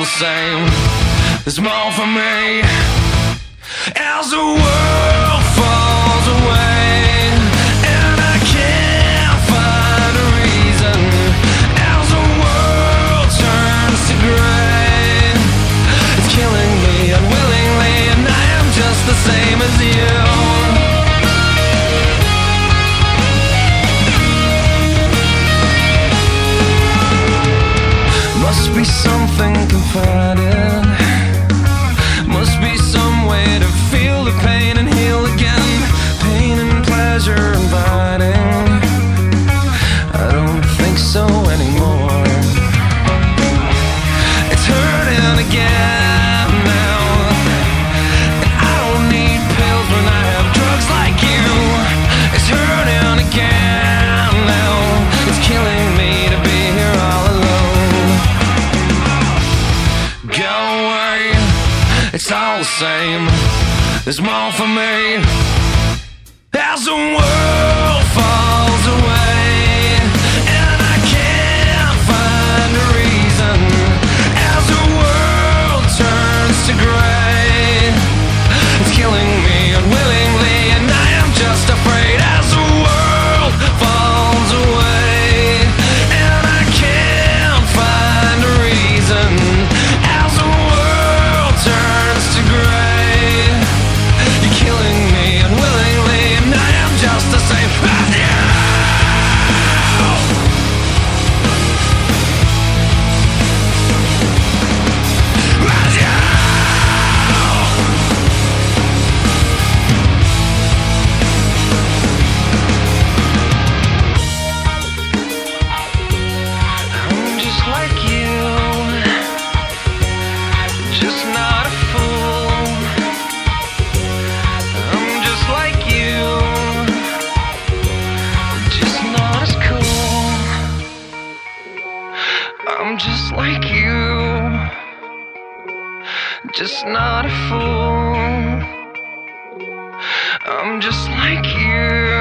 same. There's more for me. As the world falls away and I can't find a reason, as the world turns to gray, it's killing me unwillingly, and I am just the same as you. Must be something confided, must be some way to feel the pain and heal again. Pain and pleasure inviting, I don't think so anymore. It's hurting again now, and I don't need pills when I have drugs like you. It's hurting again now, it's killing me to be here all alone. Go away, it's all the same. There's more for me. As the world falls away and I can't find a reason, as the world turns to gray, it's killing me unwillingly, and I am just afraid. As the world falls away and I can't find a reason, as the world turns to gray, you're killing me unwillingly, and I am just the same as you. As you. I'm just like you, just not a fool. I'm just like you, just not as cool. I'm just like you, just not a fool. I'm just like you.